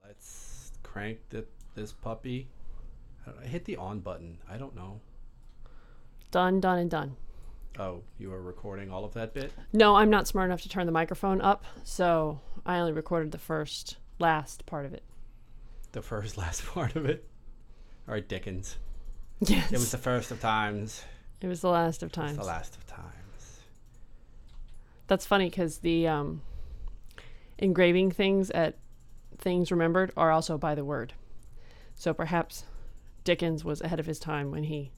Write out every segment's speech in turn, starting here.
Let's crank this puppy. I hit the on button. I don't know. Done, done, and done. Oh, you are recording all of that bit? No, I'm not smart enough to turn the microphone up, so I only recorded the last part of it. The last part of it? All right, Dickens. Yes. It was the first of times. It was the last of times. It's the last of times. That's funny because the engraving things at Things Remembered are also by the word. So perhaps Dickens was ahead of his time when he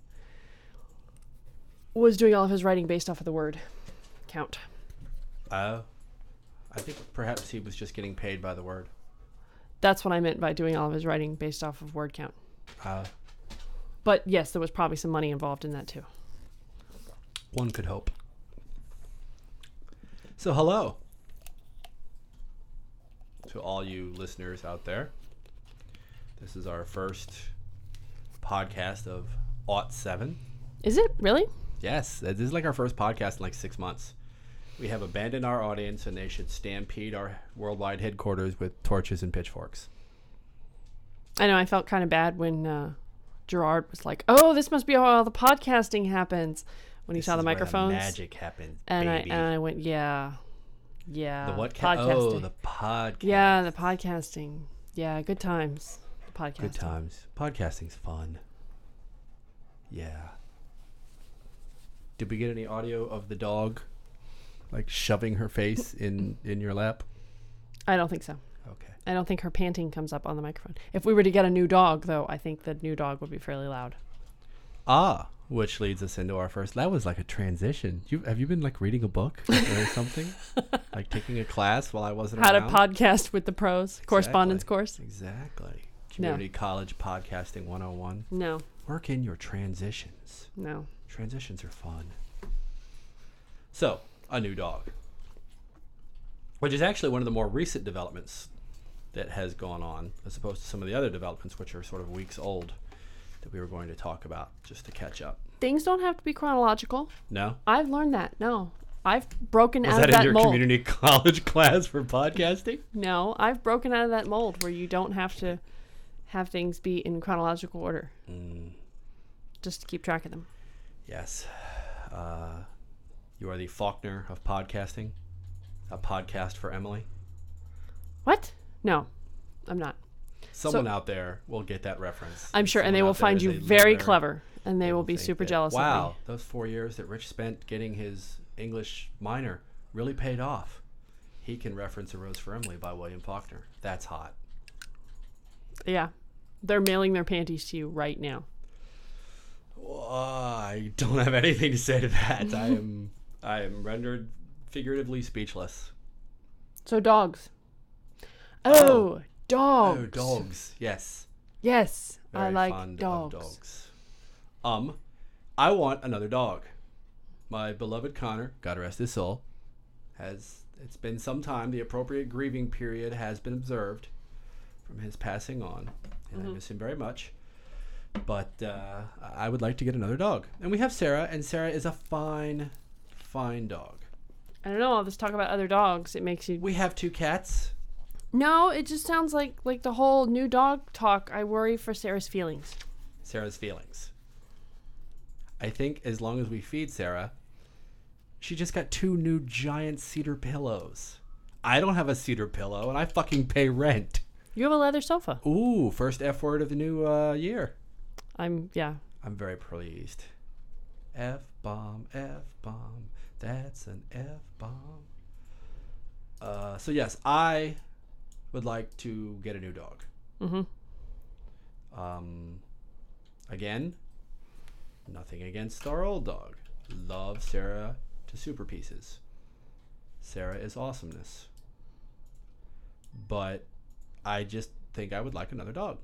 was doing all of his writing based off of the word count. I think perhaps he was just getting paid by the word. That's what I meant by doing all of his writing based off of word count. Uh, But yes, there was probably some money involved in that too. One could hope. So hello to all you listeners out there. This is our first podcast of '07. Is it really? Yes, this is like our first podcast in like 6 months. We have abandoned our audience and they should stampede our worldwide headquarters with torches and pitchforks. I know, I felt kind of bad when Gerard was like, "Oh, this must be how all the podcasting happens." When he saw the microphones, magic happens, and baby. I went, yeah. The what? Podcasting. Oh, the podcast. Yeah, the podcasting. Yeah, good times. The podcasting. Good times. Podcasting's fun. Yeah. Did we get any audio of the dog, like shoving her face in your lap? I don't think so. Okay. I don't think her panting comes up on the microphone. If we were to get a new dog, though, I think the new dog would be fairly loud. Which leads us into our first. That was like a transition. Have you been like reading a book or something? Like taking a class while I wasn't How around? to podcast with the pros. Correspondence course. Exactly. Community College Podcasting 101. No. Work in your transitions. No. Transitions are fun. So, a new dog. Which is actually one of the more recent developments that has gone on, as opposed to some of the other developments, which are sort of weeks old, that we were going to talk about, just to catch up. Things don't have to be chronological. No? I've learned that. No. I've broken Was out that of that in your mold. community college class for podcasting? No, I've broken out of that mold where you don't have to have things be in chronological order. Just to keep track of them. Yes. You are the Faulkner of podcasting. A podcast for Emily. What? No, I'm not. Someone out there will get that reference. I'm sure, and they Someone will out there find is you a very learner. clever, and they will be think super that, jealous wow, of me. those 4 years that Rich spent getting his English minor really paid off. He can reference A Rose for Emily by William Faulkner. That's hot. Yeah. They're mailing their panties to you right now. I don't have anything to say to that. I am rendered figuratively speechless. So dogs. Oh, dogs. Oh, dogs. Yes. Yes, Very I like fond dogs. of dogs. I want another dog. My beloved Connor, God rest his soul, it's been some time. The appropriate grieving period has been observed from his passing on, and I miss him very much. But I would like to get another dog. And we have Sarah, and Sarah is a fine, fine dog. I don't know, all this talk about other dogs, it makes you... We have 2 cats. No, it just sounds like the whole new dog talk. I worry for Sarah's feelings. Sarah's feelings. I think as long as we feed Sarah, she just got 2 new giant cedar pillows. I don't have a cedar pillow, and I fucking pay rent. You have a leather sofa. Ooh, first F word of the new year. I'm very pleased. F-bomb, F-bomb. That's an F-bomb. So yes, I would like to get a new dog. Again, nothing against our old dog. Love Sarah to super pieces. Sarah is awesomeness. But I just think I would like another dog.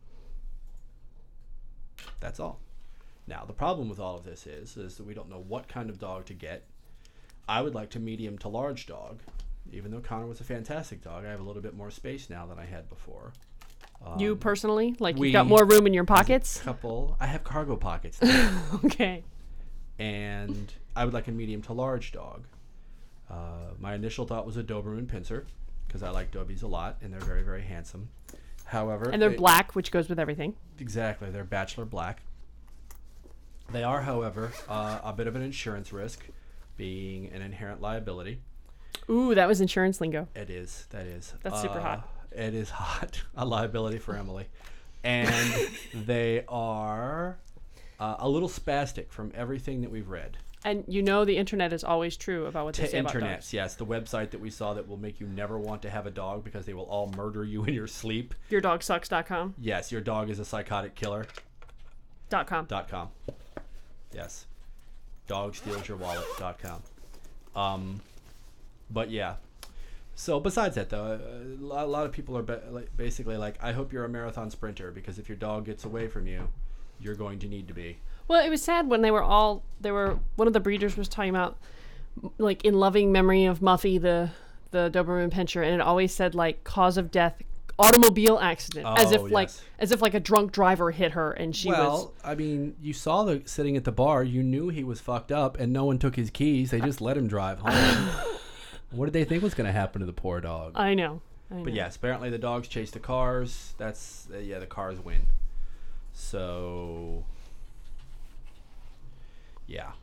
That's all. Now, the problem with all of this is that we don't know what kind of dog to get. I would like to medium to large dog. Even though Connor was a fantastic dog, I have a little bit more space now than I had before. you personally? Like, we- you've got more room in your As a pockets? couple, I have cargo pockets now. Okay. And I would like a medium to large dog. My initial thought was a Doberman Pinscher, because I like Dobies a lot, and they're very, very handsome. however, And they're black, which goes with everything. Exactly, they're bachelor black. They are, however, a bit of an insurance risk, being an inherent liability. Ooh, that was insurance lingo. It is. That is. That's super hot. It is hot. A liability for Emily. And they are a little spastic from everything that we've read. And you know the internet is always true about what they say about dogs. Yes. The website that we saw that will make you never want to have a dog because they will all murder you in your sleep. YourDogSucks.com. Yes, your dog is a psychotic killer. .com. .com. Yes. Dogstealsyourwallet.com. But yeah. So besides that, though, a lot of people are basically like, I hope you're a marathon sprinter because if your dog gets away from you, you're going to need to be. Well, it was sad when one of the breeders was talking about, like, in loving memory of Muffy, the Doberman Pinscher, and it always said, like, cause of death, automobile accident, as if a drunk driver hit her and she was. Well, I mean, you saw the sitting at the bar, you knew he was fucked up, and no one took his keys. They just let him drive home. What did they think was going to happen to the poor dog? I know. But yes, apparently the dogs chase the cars. That's the cars win. So yeah.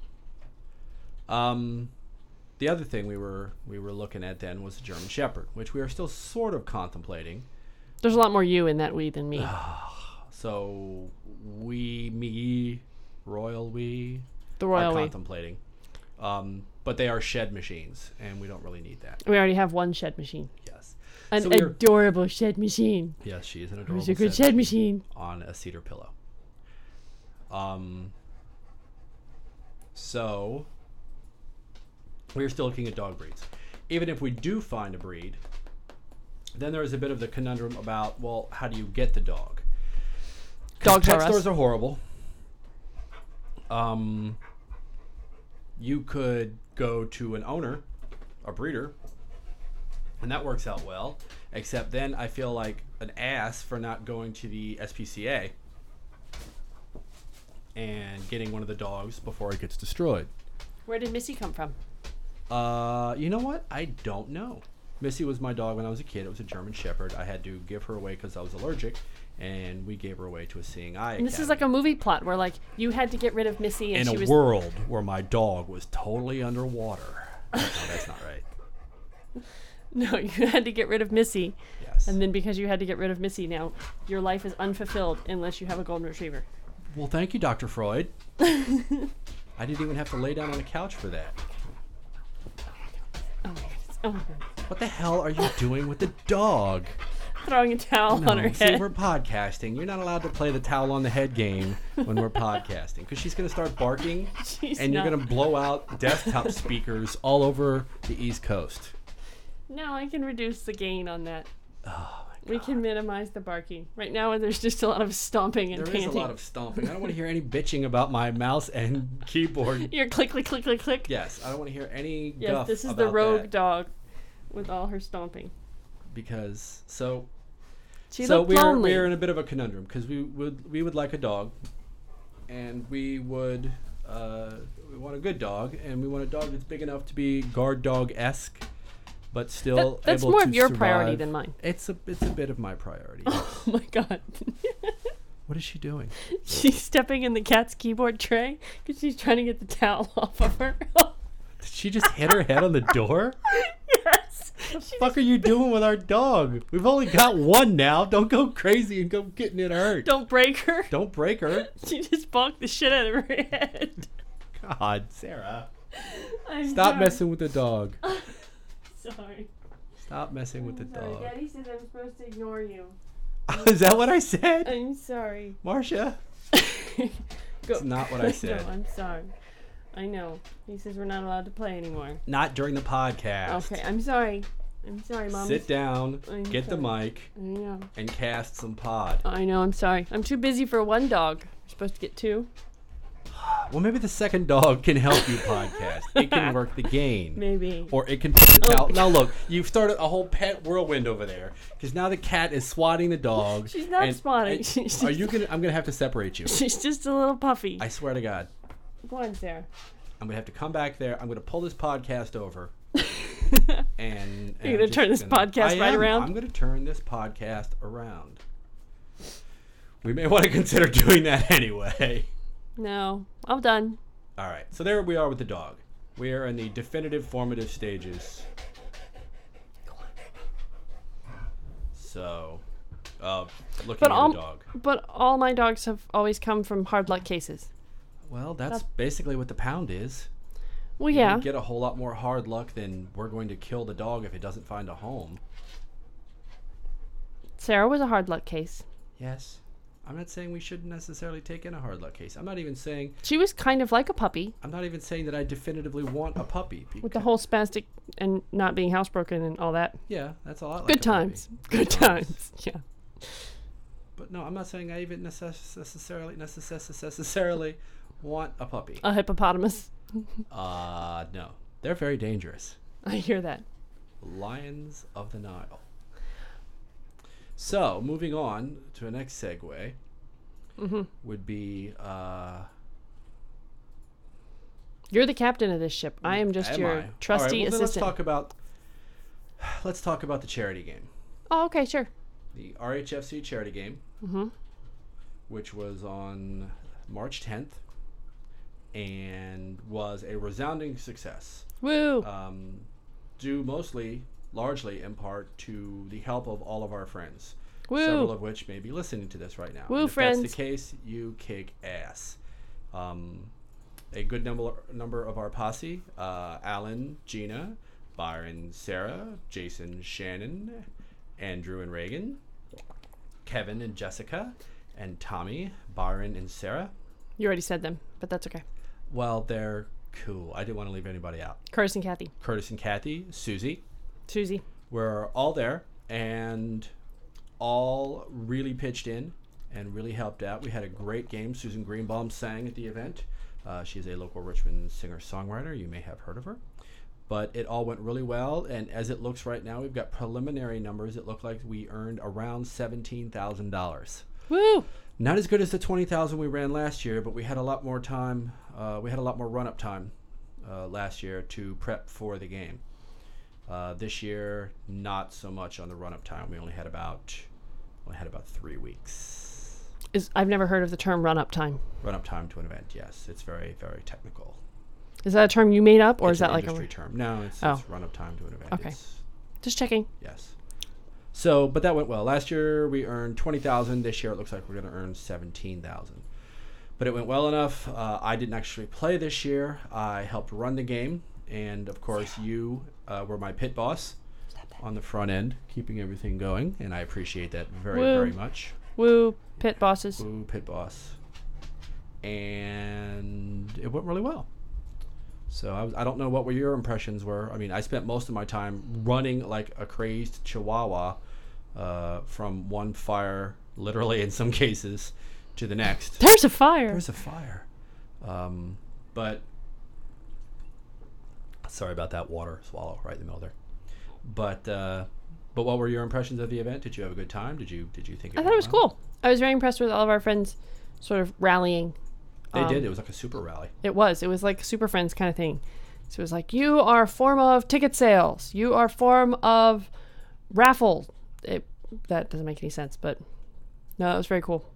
The other thing we were looking at then was the German Shepherd, which we are still sort of contemplating. There's a lot more you in that we than me. So the royal we are contemplating. But they are shed machines, and we don't really need that. We already have one shed machine. Yes. An adorable shed machine. Yes, she is an adorable She's a good shed machine. On a cedar pillow. So we're still looking at dog breeds. Even if we do find a breed, then there is a bit of the conundrum about, well, how do you get the dog? Dogs pet stores are horrible. You could go to an owner, a breeder, and that works out well. Except then I feel like an ass for not going to the SPCA and getting one of the dogs before it gets destroyed. Where did Missy come from? You know what? I don't know. Missy was my dog when I was a kid. It was a German Shepherd. I had to give her away because I was allergic, and we gave her away to a seeing eye academy. And this is like a movie plot where, like, you had to get rid of Missy, and in she a was world where my dog was totally underwater. No, that's not right. No, you had to get rid of Missy. Yes. And then because you had to get rid of Missy, now your life is unfulfilled unless you have a golden retriever. Well, thank you, Dr. Freud. I didn't even have to lay down on the couch for that. Oh my goodness. Oh my goodness. What the hell are you doing with the dog? Throwing a towel on her See, head. we're podcasting. You're not allowed to play the towel on the head game when we're podcasting because she's going to start barking and you're going to blow out desktop speakers all over the East Coast. No, I can reduce the gain on that. Oh, my God. We can minimize the barking. Right now, there's just a lot of stomping and panting. There is a lot of stomping. I don't want to hear any bitching about my mouse and keyboard. Your click, click, click, click, click. Yes, I don't want to hear any guff Yes, this is about the rogue that. dog with all her stomping. Because she looked lonely. we're in a bit of a conundrum because we would like a dog, and we want a good dog, and we want a dog that's big enough to be guard dog-esque, but still that's able more to of your survive. priority than mine. It's a bit of my priority. Oh my God. What is she doing? She's stepping in the cat's keyboard tray because she's trying to get the towel off of her. Did she just hit her head on the door? Yes. What the fuck are you doing with our dog? We've only got one now. Don't go crazy and go getting it hurt. Don't break her. Don't break her. She just bonked the shit out of her head. God, Sarah. Stop messing with the dog. Sorry. Stop messing with the dog. Daddy said I'm supposed to ignore you. Is that what I said? I'm sorry. Marcia? That's not what I said. No, I'm sorry. I know. He says we're not allowed to play anymore. Not during the podcast. Okay, I'm sorry. I'm sorry, Mom. Sit down, I'm get the sorry. mic, I know. and cast some pod. I know, I'm sorry. I'm too busy for one dog. You're supposed to get two. Well, maybe the second dog can help you podcast. It can work the game. Maybe. Or it can put the towel. Now look, you've started a whole pet whirlwind over there because now the cat is swatting the dog. She's not swatting. Are you gonna? I'm gonna have to separate you. She's just a little puffy. I swear to God. Go on, Sarah. I'm gonna have to come back there. I'm gonna pull this podcast over. and You're gonna turn this podcast right around? I'm gonna turn this podcast around. we may want to consider doing that anyway. No, I'm done. All right, so there we are with the dog. We are in the definitive formative stages. So, looking at a dog. But all my dogs have always come from hard luck cases. Well, that's basically what the pound is. Well, You yeah. don't get a whole lot more hard luck than we're going to kill the dog if it doesn't find a home. Sarah was a hard luck case. Yes. I'm not saying we shouldn't necessarily take in a hard luck case. I'm not even saying She was kind of like a puppy that I definitively want a puppy. with the whole spastic and not being housebroken and all that. Yeah, that's a lot like Good a puppy. times. Good times. Yeah. But no, I'm not saying I even necessarily want a puppy. A hippopotamus. No. They're very dangerous. I hear that. Lions of the Nile. So, moving on to the next segue would be... You're the captain of this ship. I am just your trusty All right, well, assistant. let's talk about the charity game. Oh, okay, sure. The RHFC charity game, which was on March 10th and was a resounding success. Woo! Due largely in part to the help of all of our friends. Woo! Several of which may be listening to this right now. Woo, and if friends. that's the case, you kick ass. A good number of our posse, Alan, Gina, Byron, Sarah, Jason, Shannon, Andrew and Reagan, Kevin and Jessica, and Tommy, Byron and Sarah. You already said them, but that's okay. Well, they're cool. I didn't want to leave anybody out. Curtis and Kathy. Curtis and Kathy, Susie. Susie. We're all there and all really pitched in and really helped out. We had a great game. Susan Greenbaum sang at the event. She's a local Richmond singer-songwriter. You may have heard of her. But it all went really well, and as it looks right now, we've got preliminary numbers. It looked like we earned around $17,000. Woo! Not as good as the $20,000 we ran last year, but we had a lot more time. We had a lot more run-up time last year to prep for the game. This year, not so much on the run-up time. We only had about 3 weeks. I've never heard of the term run-up time. Run-up time to an event, yes. It's very, very technical. Is that a term you made up, or It's is that an like industry term? No, it's run-up time to an event. Okay. It's, Just checking. yes. So, but that went well. Last year we earned $20,000. This year it looks like we're going to earn $17,000. But it went well enough. I didn't actually play this year. I helped run the game, and of course you were my pit boss on the front end, keeping everything going, and I appreciate that very, Woo. very much. Woo, pit bosses. Woo, pit boss. And it went really well. So I don't know what your impressions were. I mean, I spent most of my time running like a crazed chihuahua from one fire, literally in some cases, to the next. There's a fire. There's a fire. But sorry about that water swallow right in the middle there. But what were your impressions of the event? Did you have a good time? Did you think I thought it was cool. I was very impressed with all of our friends sort of rallying. They did. It was like a super rally. It was like Super Friends kind of thing. So it was like, you are a form of ticket sales. You are a form of raffle. That doesn't make any sense, but no, it was very cool.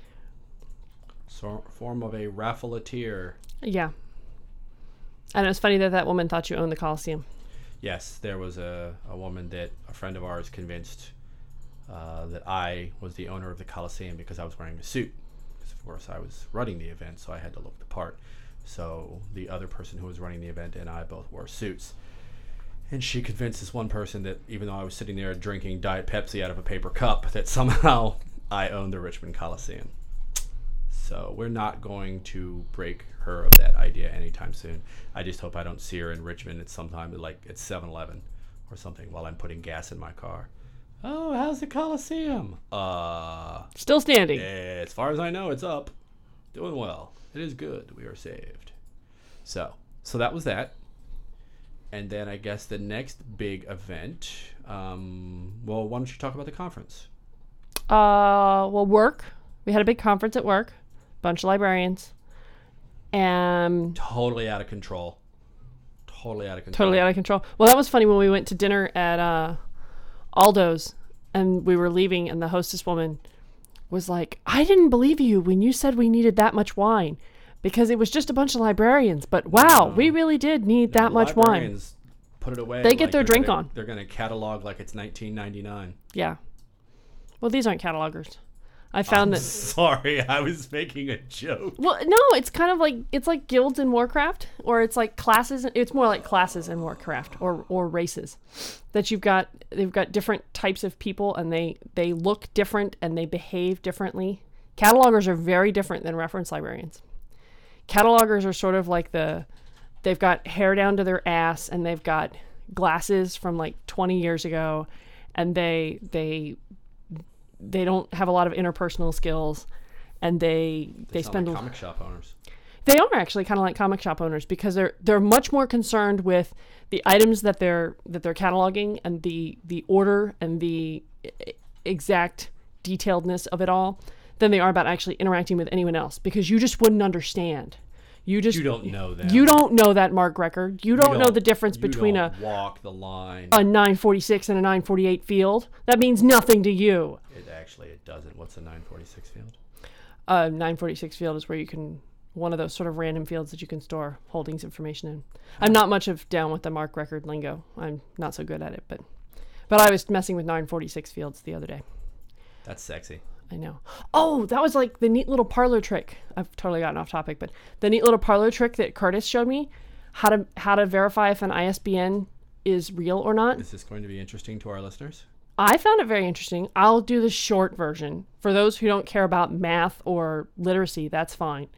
So, form of a raffleteer. Yeah. And it was funny that woman thought you owned the Coliseum. Yes, there was a woman that a friend of ours convinced that I was the owner of the Coliseum because I was wearing a suit. Because, of course, I was running the event, so I had to look the part. So the other person who was running the event and I both wore suits. And she convinced this one person that even though I was sitting there drinking Diet Pepsi out of a paper cup, that somehow I owned the Richmond Coliseum. So we're not going to break her of that idea anytime soon. I just hope I don't see her in Richmond at some time, like at 7-Eleven or something, while I'm putting gas in my car. Oh, how's the Coliseum? Still standing. As far as I know, it's up. Doing well. It is good. We are saved. So that was that. And then I guess the next big event, well, why don't you talk about the conference? Well, work. We had a big conference at work. Bunch of librarians. And Totally out of control. Totally out of control. Well, that was funny when we went to dinner at Aldo's and we were leaving and the hostess woman was like, I didn't believe you when you said we needed that much wine because it was just a bunch of librarians. But wow, we really did need that much wine. Librarians put it away. They get their drink on. They're going to catalog like it's 1999. Yeah. Well, these aren't catalogers. I found that. Sorry, I was making a joke. Well, no, it's kind of like it's like guilds in Warcraft, or it's like classes. It's more like classes in Warcraft, or races. That they've got different types of people, and they look different and they behave differently. Catalogers are very different than reference librarians. Catalogers are sort of like they've got hair down to their ass, and they've got glasses from like 20 years ago, and they don't have a lot of interpersonal skills, and they spend like comic shop owners. They are actually kind of like comic shop owners because they're much more concerned with the items that they're cataloging and the order and the exact detailedness of it all than they are about actually interacting with anyone else, because you just wouldn't understand. You don't know that. You don't know that mark record. You don't know the difference between walk the line. A 946 and a 948 field. That means nothing to you. It doesn't. What's a 946 field? 946 field is where you can, one of those sort of random fields that you can store holdings information in. I'm not much of down with the mark record lingo. I'm not so good at it, but I was messing with 946 fields the other day. That's sexy. I know. Oh, that was like the neat little parlor trick. I've totally gotten off topic, but the neat little parlor trick that Curtis showed me, how to verify if an ISBN is real or not. Is this going to be interesting to our listeners? I found it very interesting. I'll do the short version. For those who don't care about math or literacy, that's fine.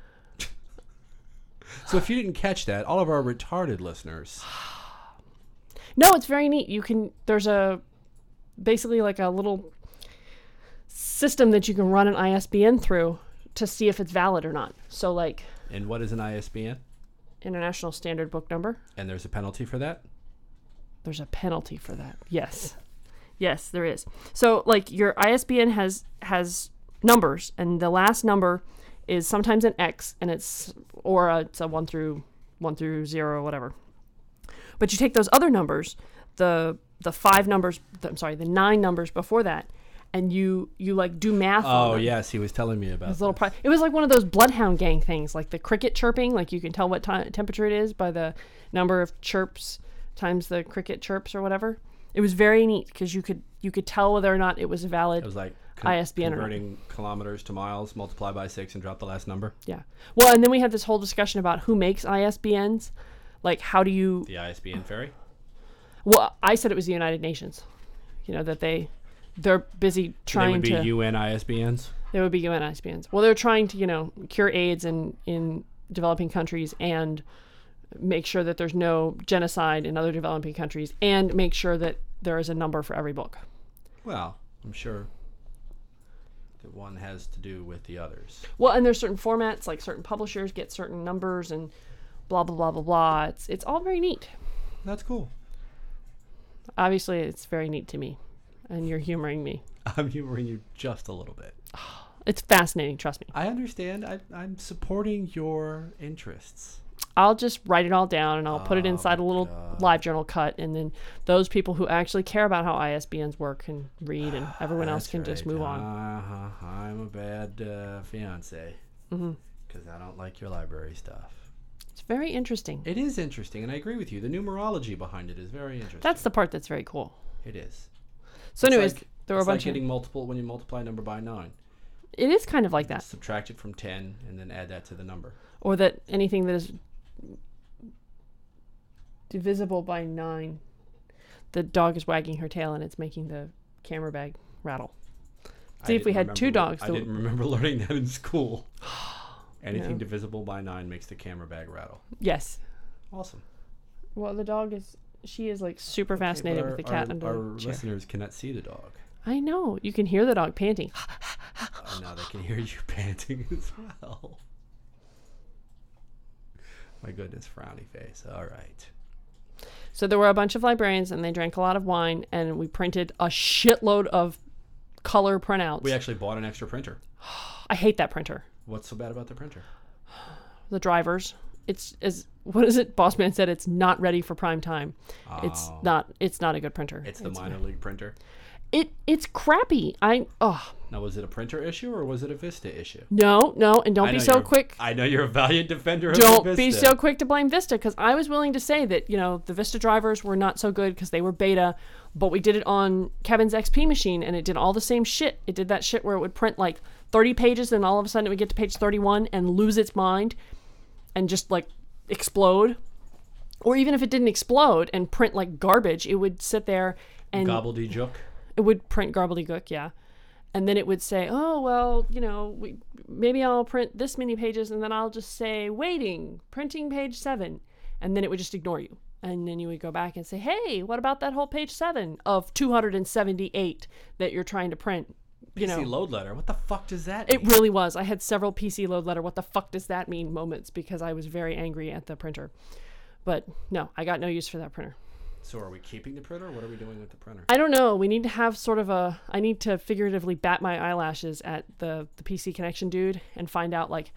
So if you didn't catch that, all of our retarded listeners. No, it's very neat. There's basically like a little system that you can run an ISBN through to see if it's valid or not. So like. And what is an ISBN? International Standard Book Number. And there's a penalty for that? There's a penalty for that. Yes. Yes, there is. So like your ISBN has numbers, and the last number is sometimes an X, and it's a 1 through 0 or whatever. But you take those other numbers, the 9 numbers before that, and you like do math on them. Oh, yes, he was telling me about that. It was like one of those Bloodhound Gang things, like the cricket chirping, like you can tell what temperature it is by the number of chirps times the cricket chirps or whatever. It was very neat because you could tell whether or not it was a valid. It was like ISBN converting kilometers to miles, multiply by 6 and drop the last number. Yeah. Well, and then we had this whole discussion about who makes ISBNs. Like, how do you... The ISBN ferry? Well, I said it was the United Nations. You know, that they're busy trying to... They would be UN ISBNs? They would be UN ISBNs. Well, they're trying to, cure AIDS in developing countries and make sure that there's no genocide in other developing countries and make sure that there is a number for every book. Well, I'm sure that one has to do with the others. Well, and there's certain formats, like certain publishers get certain numbers and blah, blah, blah, blah, blah. It's all very neat. That's cool. Obviously, it's very neat to me, and you're humoring me. I'm humoring you just a little bit. It's fascinating, trust me. I understand. I'm supporting your interests. I'll just write it all down, and I'll put it inside a little LiveJournal cut, and then those people who actually care about how ISBNs work can read, and everyone else can just move on. I'm a bad fiance because I don't like your library stuff. It's very interesting. It is interesting, and I agree with you. The numerology behind it is very interesting. That's the part that's very cool. It is. So anyways, there were a bunch of... getting multiple when you multiply a number by 9. It is kind of like that. Subtract it from 10 and then add that to the number. Or that anything that is divisible by 9. The dog is wagging her tail and it's making the camera bag rattle. See, if we had 2 dogs... I didn't remember learning that in school. Anything divisible by 9 makes the camera bag rattle. Yes. Awesome. Well, the dog is... She is like super fascinated with the cat under the chair. Our listeners cannot see the dog. I know. You can hear the dog panting. Now they can hear you panting as well. My goodness, frowny face. All right. So there were a bunch of librarians, and they drank a lot of wine, and we printed a shitload of color printouts. We actually bought an extra printer. I hate that printer. What's so bad about the printer? The drivers. It's what is it? Boss Man said it's not ready for prime time. Oh. It's not a good printer. It's the minor league printer. It's crappy. Now, was it a printer issue or was it a Vista issue? No, and don't be so quick. I know you're a valiant defender of Don't Vista. be so quick to blame Vista, because I was willing to say that, the Vista drivers were not so good because they were beta, but we did it on Kevin's XP machine and it did all the same shit. It did that shit where it would print like 30 pages and all of a sudden it would get to page 31 and lose its mind and just like explode. Or even if it didn't explode and print like garbage, it would sit there and Gobbledygook. It would print gobbledygook, yeah. And then it would say, oh, well, maybe I'll print this many pages and then I'll just say, waiting, printing page 7. And then it would just ignore you. And then you would go back and say, hey, what about that whole page 7 of 278 that you're trying to print? PC load letter. What the fuck does that mean? It really was. I had several PC load letter, what the fuck does that mean moments because I was very angry at the printer. But no, I got no use for that printer. So are we keeping the printer? What are we doing with the printer? I don't know. We need to have I need to figuratively bat my eyelashes at the PC Connection dude and find out we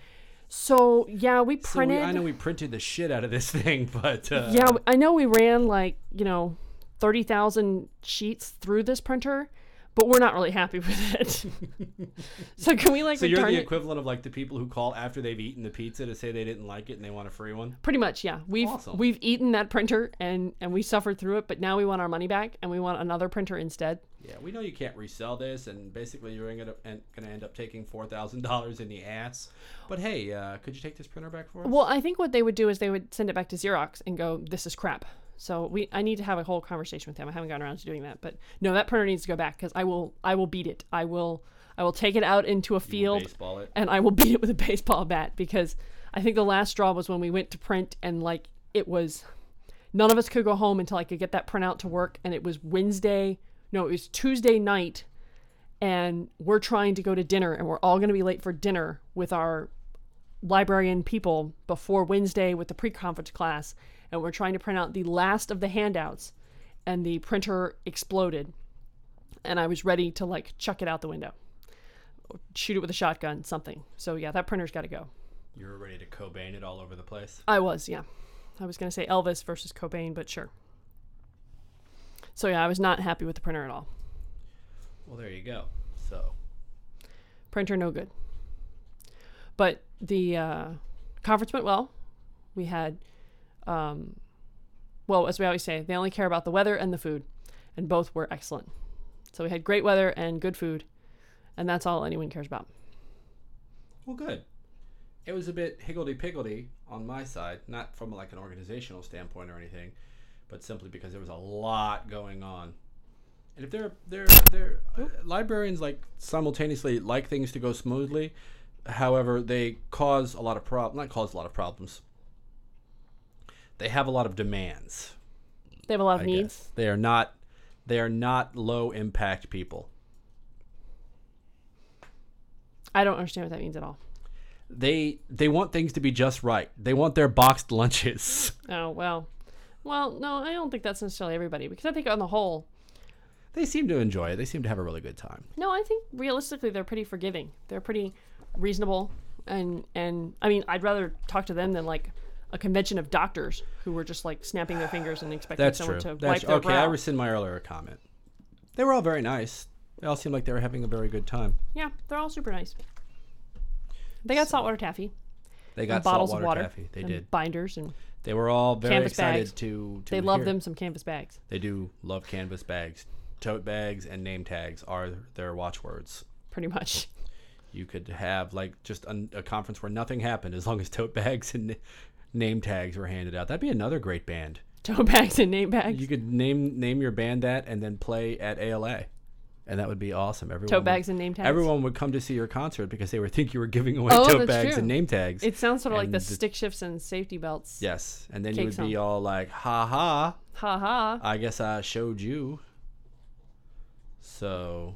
printed. I know we printed the shit out of this thing, but... Yeah, I know we ran 30,000 sheets through this printer, but we're not really happy with it. So can we So you're the it? equivalent of the people who call after they've eaten the pizza to say they didn't like it and they want a free one? Pretty much, yeah. We've eaten that printer and we suffered through it, but now we want our money back and we want another printer instead. Yeah, we know you can't resell this, and basically you're going to end up taking $4,000 in the ass. But hey, could you take this printer back for us? Well, I think what they would do is they would send it back to Xerox and go, this is crap. So I need to have a whole conversation with them. I haven't gotten around to doing that, but no, that printer needs to go back because I will beat it. I will take it out into a field and I will beat it with a baseball bat because I think the last straw was when we went to print and it was none of us could go home until I could get that printout to work, and it was Tuesday night, and we're trying to go to dinner and we're all going to be late for dinner with our librarian people before Wednesday with the pre-conference class. And we're trying to print out the last of the handouts, and the printer exploded. And I was ready to chuck it out the window, shoot it with a shotgun, something. So yeah, that printer's got to go. You were ready to Cobain it all over the place? I was, yeah. I was going to say Elvis versus Cobain, but sure. So yeah, I was not happy with the printer at all. Well, there you go. So printer no good. But the conference went well. We had as we always say, they only care about the weather and the food, and both were excellent. So we had great weather and good food, and that's all anyone cares about. Well, good. It was a bit higgledy-piggledy on my side, not from an organizational standpoint or anything, but simply because there was a lot going on. And if they're librarians simultaneously like things to go smoothly, however, they cause a lot of problems. They have a lot of demands. They have a lot of needs. They are not low impact people. I don't understand what that means at all. They want things to be just right. They want their boxed lunches. Oh, well, no, I don't think that's necessarily everybody, because I think on the whole, they seem to enjoy it. They seem to have a really good time. No, I think realistically they're pretty forgiving. They're pretty reasonable, and I mean, I'd rather talk to them than a convention of doctors who were just snapping their fingers and expecting someone to wipe their brow. Okay, I rescind my earlier comment. They were all very nice. They all seemed like they were having a very good time. Yeah, they're all super nice. They got saltwater taffy. They got bottles saltwater of water. Taffy. They did. Binders and. They were all very canvas excited bags. to They love them some canvas bags. They do love canvas bags. Tote bags and name tags are their watchwords. Pretty much. You could have just a conference where nothing happened as long as tote bags and name tags were handed out. That'd be another great band. Tote bags and name bags. You could name your band that and then play at ALA. And that would be awesome. Tote bags and name tags. Everyone would come to see your concert because they would think you were giving away tote bags and name tags. It sounds sort of like the stick shifts and safety belts. Yes. And then you would be all like, ha ha. Ha ha. I guess I showed you. So.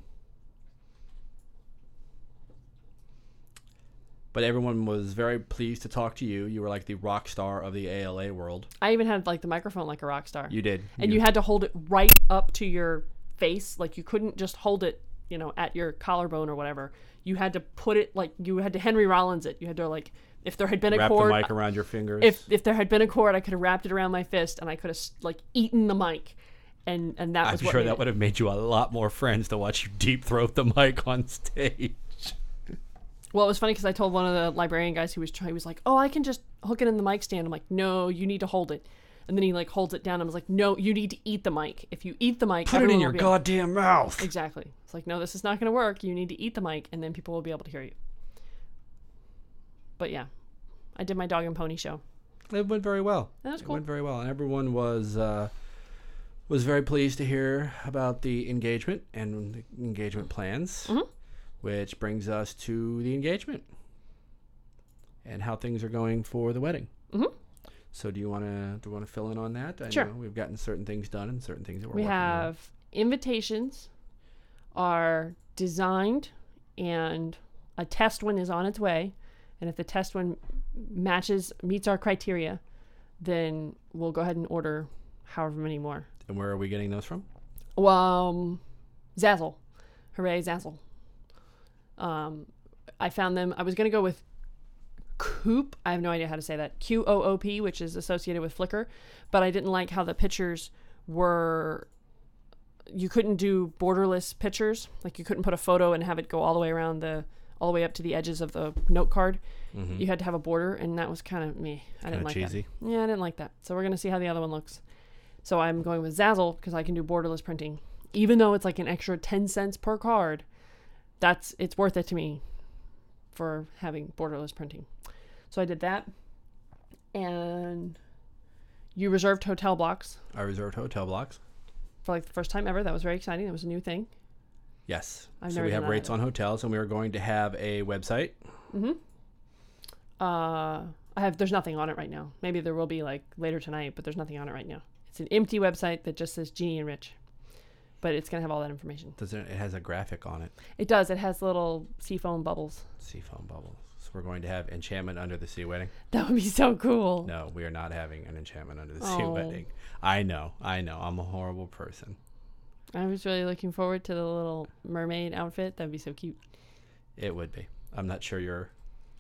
But everyone was very pleased to talk to you. You were like the rock star of the ALA world. I even had the microphone like a rock star. You did. And you had to hold it right up to your face. You couldn't just hold it, at your collarbone or whatever. You had to put it you had to Henry Rollins it. You had to if there had been a cord, wrap the mic around your fingers. If there had been a cord, I could have wrapped it around my fist and I could have eaten the mic. And that I'm was what sure made that it. would have made you a lot more friends to watch you deep throat the mic on stage. Well, it was funny because I told one of the librarian guys who was trying, he was like, "Oh, I can just hook it in the mic stand." I'm like, "No, you need to hold it." And then he like holds it down. I was like, "No, you need to eat the mic. If you eat the mic, Put it everyone in will your be able-" goddamn mouth. Exactly. It's like, no, this is not going to work. You need to eat the mic, and then people will be able to hear you. But yeah, I did my dog and pony show. It went very well. That was It cool. went very well, and everyone was very pleased to hear about the engagement and the engagement plans, which brings us to the engagement and how things are going for the wedding. So, do you want to fill in on that? I Sure. know we've gotten certain things done and certain things that we're We working on. have invitations are designed, and a test one is on its way. And if the test one meets our criteria, then we'll go ahead and order however many more. And where are we getting those from? Zazzle. Hooray, Zazzle. I found them. I was going to go with Coop. I have no idea how to say that. QOOP, which is associated with Flickr. But I didn't like how the pictures were... You couldn't do borderless pictures. Like, you couldn't put a photo and have it go all the way around all the way up to the edges of the note card. You had to have a border, and that was kind of me. I didn't like cheesy. that. Yeah, I didn't like that. So we're going to see how the other one looks. So I'm going with Zazzle because I can do borderless printing. Even though it's like an extra 10 cents per card, it's worth it to me for having borderless printing. So I did that. And you reserved hotel blocks I reserved hotel blocks. for like the first time ever. That was very exciting. That was a new thing. Yes. I've So never we have done that rates either. on hotels, and we are going to have a website. There's nothing on it right now. Maybe there will be like later tonight, but there's nothing on it right now. It's an empty website that just says Jeannie and Rich, but it's going to have all that information. It has a graphic on it. It does. It has little seafoam bubbles. Seafoam bubbles. So we're going to have Enchantment Under the Sea wedding. That would be so cool. No, we are not having an Enchantment Under the Sea Oh. wedding. I know. I'm a horrible person. I was really looking forward to the little mermaid outfit. That'd be so cute. It would be. I'm not sure your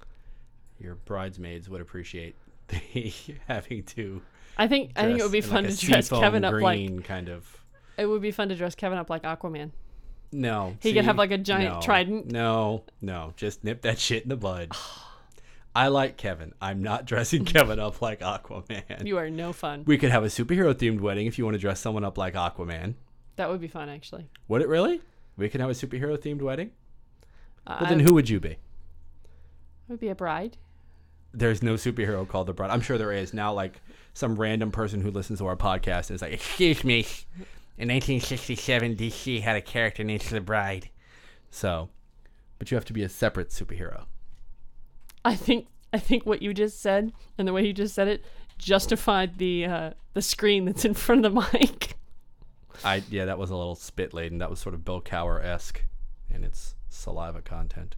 bridesmaids would appreciate the having to. I think it would be dress fun in to like a dress seafoam Kevin up like green kind of. it would be fun to dress Kevin up like Aquaman. No, He could have like a giant trident. No, just nip that shit in the bud. I like Kevin. I'm not dressing Kevin up like Aquaman. You are no fun. We could have a superhero themed wedding if you want to dress someone up like Aquaman. That would be fun, actually. Would it really? We could have a superhero themed wedding? Well, I then who would you be? would be a bride. There's no superhero called the Bride. I'm sure there is now. Like some random person who listens to our podcast is like, "Excuse me, in 1967, DC had a character named the Bride." So, but you have to be a separate superhero. I think what you just said and the way you just said it justified the screen that's in front of the mic. Yeah, that was a little spit laden. That was sort of Bill Cower-esque in its saliva content.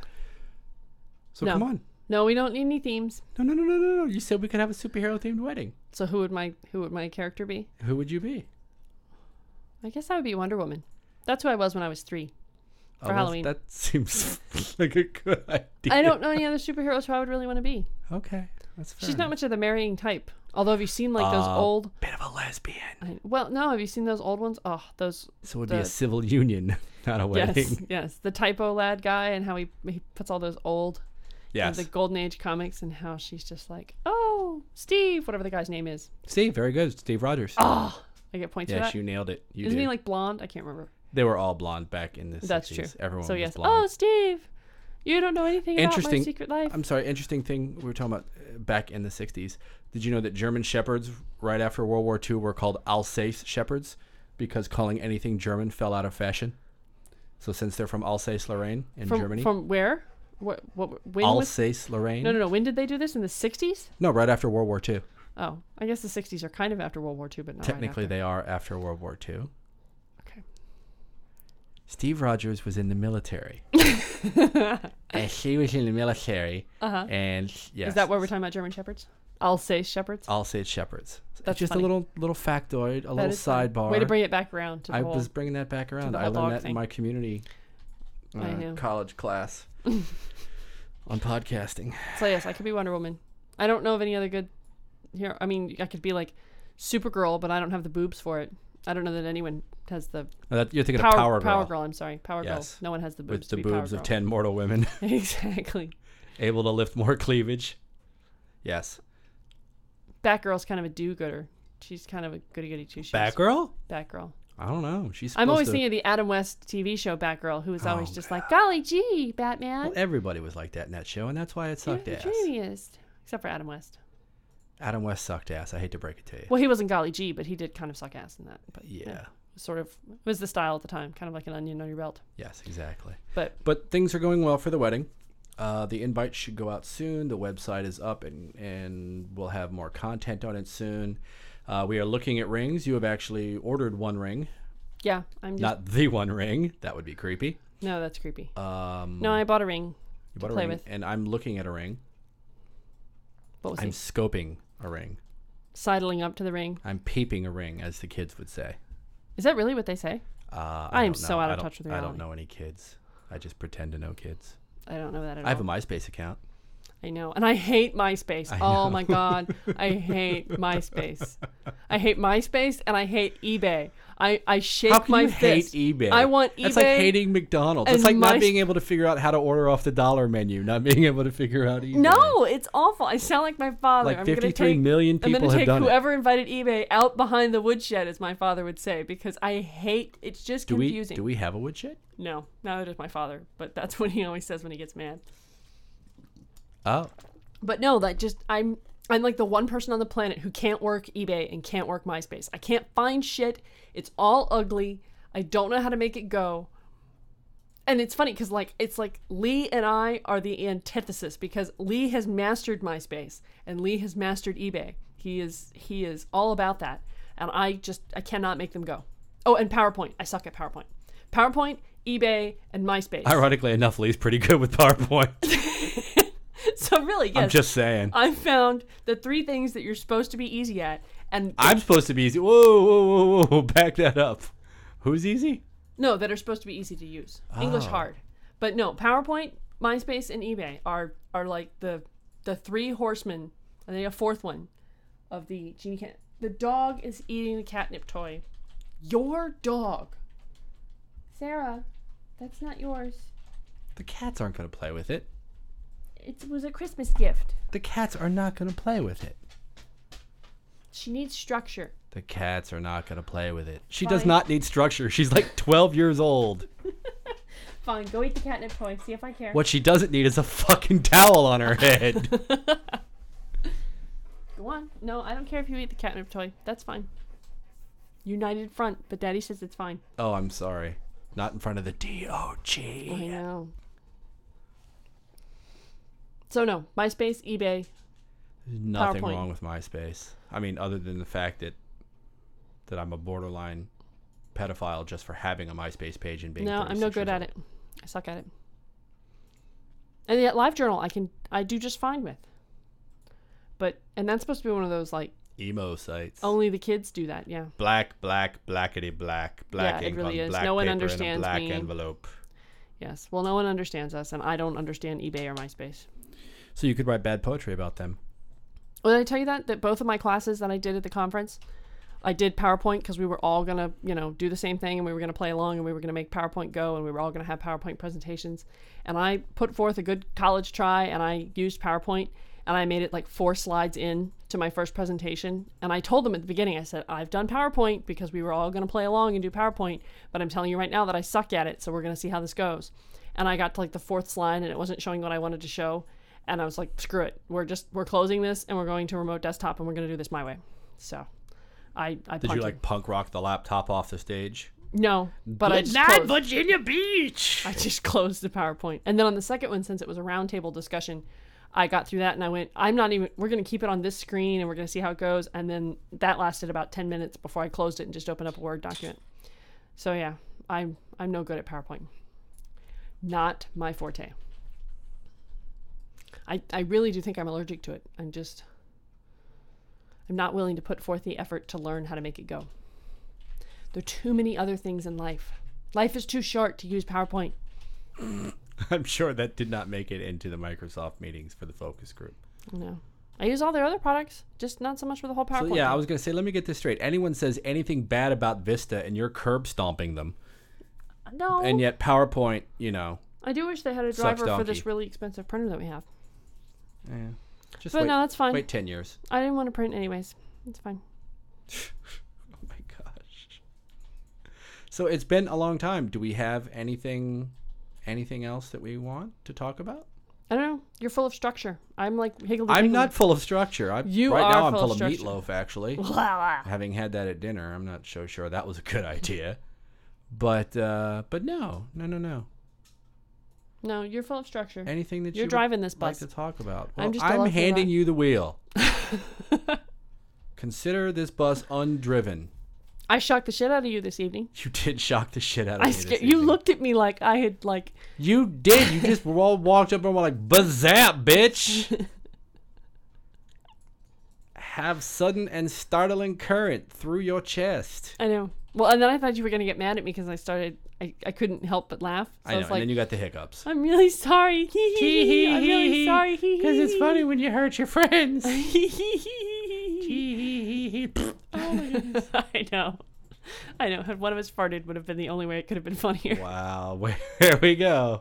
So No. come on. No, we don't need any themes. No. You said we could have a superhero themed wedding. So who would my character be? Who would you be? I guess I would be Wonder Woman. That's who I was when I was 3 for Halloween. That seems like a good idea. I don't know any other superheroes who I would really want to be. Okay, that's fair. She's not much of the marrying type. Although, have you seen like those old? Bit of a lesbian. No. Have you seen those old ones? Oh, those. So it would be a civil union, not a wedding. Yes. The Typo Lad guy and how he puts all those old, Yes. the Golden Age comics and how she's just like, oh, Steve, whatever the guy's name is. See, very good, Steve Rogers. Oh, I get points for Yes, that. you nailed it. You Isn't did. he like blonde? I can't remember. They were all blonde back in the 60s. That's true. Everyone So was yes. blonde. Oh, Steve, you don't know anything about my Interesting. secret life. I'm sorry, interesting thing we were talking about back in the 60s. Did you know that German Shepherds right after World War II were called Alsace Shepherds because calling anything German fell out of fashion? So since they're from Alsace-Lorraine in Germany. From where? When was? Alsace-Lorraine? No. When did they do this? In the 60s? No, right after World War II. Oh, I guess the 60s are kind of after World War II, but not Technically, right they are after World War II. Okay. Steve Rogers was in the military. And he was in the military. And yes. Is that what we're talking about, German Shepherds? Alsace Shepherds? Alsace Shepherds. That's just funny. a little factoid, a little is funny. sidebar. Way to bring it back around to the I whole... was bringing that back around. the I whole dog learned that thing. in my community I know. college class on podcasting. So yes, I could be Wonder Woman. I don't know of any other good here. I mean, I could be like Supergirl, but I don't have the boobs for it. I don't know that anyone has the You're thinking of Power Girl. Power Girl, I'm sorry. Power Yes. Girl. No one has the boobs With to the be Power boobs of Girl. 10 mortal women. Exactly. Able to lift more cleavage. Yes. Batgirl's kind of a do-gooder. She's kind of a goody-goody two-shoes. Batgirl? Batgirl. I don't know. I'm always thinking of the Adam West TV show Batgirl, who was always just like, golly gee, Batman. Well, everybody was like that in that show, and that's why it sucked You're ass. the dreamiest. Except for Adam West. Adam West sucked ass. I hate to break it to you. Well, he wasn't golly gee, but he did kind of suck ass in that. But Yeah. Sort of it was the style at the time, kind of like an onion on your belt. Yes, exactly. But things are going well for the wedding. The invite should go out soon. The website is up, and we'll have more content on it soon. We are looking at rings. You have actually ordered one ring. yeah, I'm just Not the one ring. That would be creepy. no, that's creepy. No, No, I bought a ring you to bought a play ring, with. and I'm looking at a ring. What was I'm he? scoping a ring. Sidling up to the ring. I'm peeping a ring, as the kids would say. Is that really what they say? I am don't so know. out of I don't- touch with I don't reality. know any kids. I just pretend to know kids. I don't know that at all. I have a MySpace account. I know. And I hate MySpace. Oh my God. I hate MySpace. I hate MySpace and I hate eBay. I shake How can my you fist. hate eBay? I want eBay. That's like hating McDonald's. It's and like not my- being able to figure out how to order off the dollar menu, not being able to figure out eBay. No, it's awful. I sound like my father. Like I'm gonna 53 take- million I'm people going to have take done it. whoever invited eBay out behind the woodshed, as my father would say, because I hate. It's just confusing. Do we have a woodshed? No, neither does my father. But that's what he always says when he gets mad. Oh. But no, that just I'm like the one person on the planet who can't work eBay and can't work MySpace. I can't find shit. It's all ugly. I don't know how to make it go. And it's funny because it's like Lee and I are the antithesis because Lee has mastered MySpace and Lee has mastered eBay. He is all about that. And I cannot make them go. Oh, and PowerPoint. I suck at PowerPoint. PowerPoint, eBay, and MySpace. Ironically enough, Lee's pretty good with PowerPoint. So really, yes. I'm just saying. I found the 3 things that you're supposed to be easy at, and I'm supposed to be easy. Whoa, whoa, whoa, whoa. Back that up. Who's easy? no, that are supposed to be easy to use. English Oh. hard, but no, PowerPoint, MySpace, and eBay are like the 3 horsemen. I think a 4th one of the genie cat. The dog is eating the catnip toy. Your dog, Sarah. That's not yours. The cats aren't going to play with it. It was a Christmas gift. The cats are not going to play with it. She needs structure. The cats are not going to play with it. She does Fine. not need structure. She's like 12 years old. Fine, go eat the catnip toy. See if I care. What she doesn't need is a fucking towel on her head. Go on. No, I don't care if you eat the catnip toy. That's fine. United front, but Daddy says it's fine. Oh, I'm sorry. Not in front of the DOG. I know. So no, MySpace, eBay. There's nothing PowerPoint. wrong with MySpace. I mean, other than the fact that I'm a borderline pedophile just for having a MySpace page and being No, I'm 36 no good years at old. it. I suck at it. And yet, LiveJournal, I do just fine with. And that's supposed to be one of those like Emo sites. only the kids do that. Yeah. Black, blackety black. Black Yeah, it ink really on is. black No one paper understands in a black me. envelope. Yes. Well, no one understands us, and I don't understand eBay or MySpace. So you could write bad poetry about them. Well, did I tell you that both of my classes that I did at the conference, I did PowerPoint because we were all going to, do the same thing and we were going to play along and we were going to make PowerPoint go and we were all going to have PowerPoint presentations. And I put forth a good college try and I used PowerPoint and I made it like 4 slides in to my first presentation. And I told them at the beginning, I said, I've done PowerPoint because we were all going to play along and do PowerPoint, but I'm telling you right now that I suck at it. So we're going to see how this goes. And I got to like the 4th slide and it wasn't showing what I wanted to show. And I was like, screw it. We're closing this and we're going to remote desktop and we're going to do this my way. So I Did punted. you like punk rock the laptop off the stage? No, but I Good just night, closed. Virginia Beach. I just closed the PowerPoint. And then on the second one, since it was a roundtable discussion, I got through that and I went, we're going to keep it on this screen and we're going to see how it goes. And then that lasted about 10 minutes before I closed it and just opened up a Word document. So yeah, I'm no good at PowerPoint. Not my forte. I really do think I'm allergic to it. I'm not willing to put forth the effort to learn how to make it go. There are too many other things in life. Life is too short to use PowerPoint. I'm sure that did not make it into the Microsoft meetings for the focus group. No. I use all their other products, just not so much for the whole PowerPoint. So, yeah, thing. I was going to say, let me get this straight. Anyone says anything bad about Vista and you're curb stomping them. No. And yet PowerPoint, I do wish they had a Sucks driver for this donkey. really expensive printer that we have. Yeah. Just But wait, no, that's fine. wait 10 years. I didn't want to print anyways. It's fine. Oh my gosh. So it's been a long time. Do we have anything else that we want to talk about? I don't know. You're full of structure. I'm like higgledy. I'm not full of structure. You right are now I'm full full of of structure. meatloaf, actually. Having had that at dinner, I'm not so sure that was a good idea. But no. No, you're full of structure. Anything that You're you driving would this like bus. to talk about? I'm Well, just a I'm lucky handing guy. you the wheel. Consider this bus undriven. I shocked the shit out of you this evening. You did shock the shit out of me. this You evening. looked at me like I had like. You did. You just all walked up and were like, "Bazap, bitch!" Have sudden and startling current through your chest. I know. Well, and then I thought you were gonna get mad at me because I started. I couldn't help but laugh. So I know. was And like, then you got the hiccups. I'm really sorry. I'm really sorry. when you hurt your friends. Oh my goodness. I know. Had one of us farted would have been the only way it could have been funnier. Wow, there we go.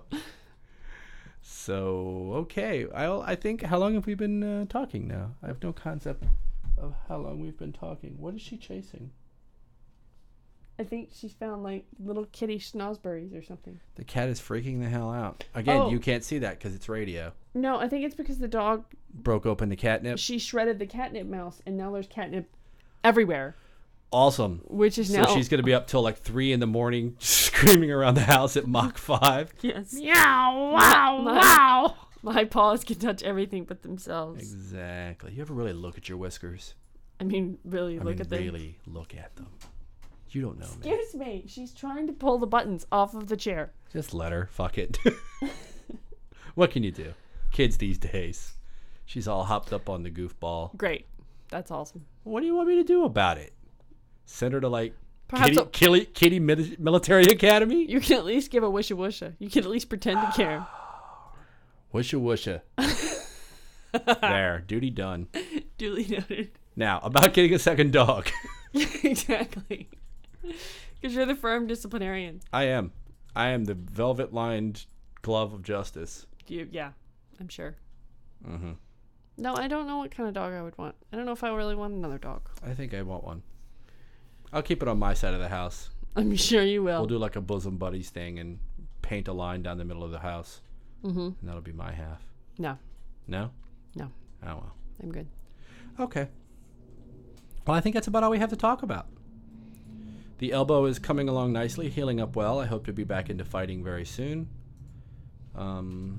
So, okay. I think, how long have we been talking now? I have no concept of how long we've been talking. What is she chasing? I think she's found like little kitty snozzberries or something. The cat is freaking the hell out. Again, Oh. you can't see that because it's radio. No, I think it's because the dog, Broke open the catnip. she shredded the catnip mouse and now there's catnip everywhere, Awesome. which is So now. she's going to be up till like 3 a.m. screaming around the house at Mach 5. Yes. Meow, wow. My paws can touch everything but themselves. Exactly. You ever really look at your whiskers? I mean, really, look at them. Really look at them. You don't know me. Excuse me. She's trying to pull the buttons off of the chair. Just let her. Fuck it. What can you do? Kids these days. She's all hopped up on the goofball. Great. That's awesome. What do you want me to do about it? Send her to like Perhaps Kitty Military Academy? you can at least give a wisha wisha. You can at least pretend to care. Wisha wisha. There. Duty done. Duly noted. Now, about getting a second dog. Exactly. Because you're the firm disciplinarian. I am the velvet-lined glove of justice. Yeah, I'm sure. Mm-hmm. No, I don't know what kind of dog I would want. I don't know if I really want another dog. I think I want one. I'll keep it on my side of the house. I'm sure you will. We'll do like a bosom buddies thing and paint a line down the middle of the house. Mm-hmm. And that'll be my half. No, No? no, Oh, well. I'm good. Okay. Well, I think that's about all we have to talk about. The elbow is coming along nicely, healing up well. I hope to be back into fighting very soon. And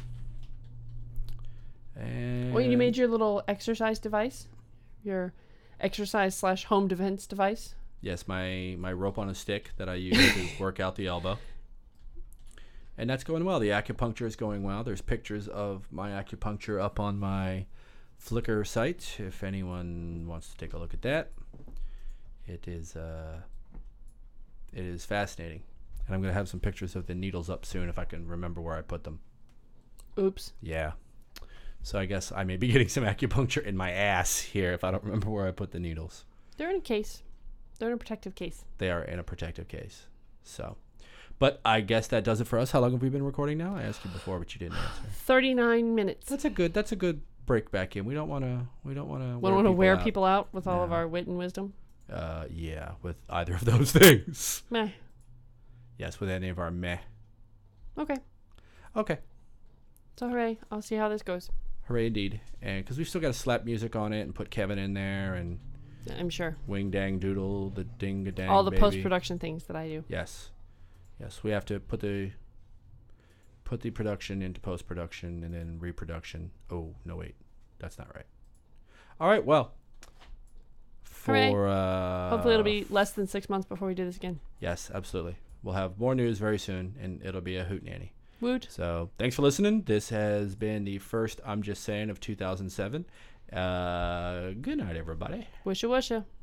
Well, you made your little exercise device, your exercise/home defense device. Yes, my rope on a stick that I use to work out the elbow. And that's going well. The acupuncture is going well. There's pictures of my acupuncture up on my Flickr site if anyone wants to take a look at that. It is fascinating. And I'm going to have some pictures of the needles up soon if I can remember where I put them. Oops. Yeah. So I guess I may be getting some acupuncture in my ass here if I don't remember where I put the needles. They're in a case. They're in a protective case. They are in a protective case. So, but I guess that does it for us. How long have we been recording now? I asked you before, but you didn't answer. 39 minutes. That's a good break back in. We don't want to We don't want to wear people out with all of No. our wit and wisdom. Yeah, with either of those things. Meh. Yes, with any of our meh. Okay. Okay. So hooray. I'll see how this goes. Hooray indeed. And because we've still got to slap music on it and put Kevin in there and I'm sure. wing dang doodle, the ding a dang All the baby. post-production things that I do. Yes. Yes, we have to put the production into post-production and then reproduction. Oh, no, wait. That's not right. All right, well. Hooray. For Hopefully it'll be less than 6 months before we do this again. Yes, absolutely. We'll have more news very soon, and it'll be a hootenanny. Woot. So thanks for listening. This has been the first I'm Just Saying of 2007. Good night, everybody. Wisha wisha.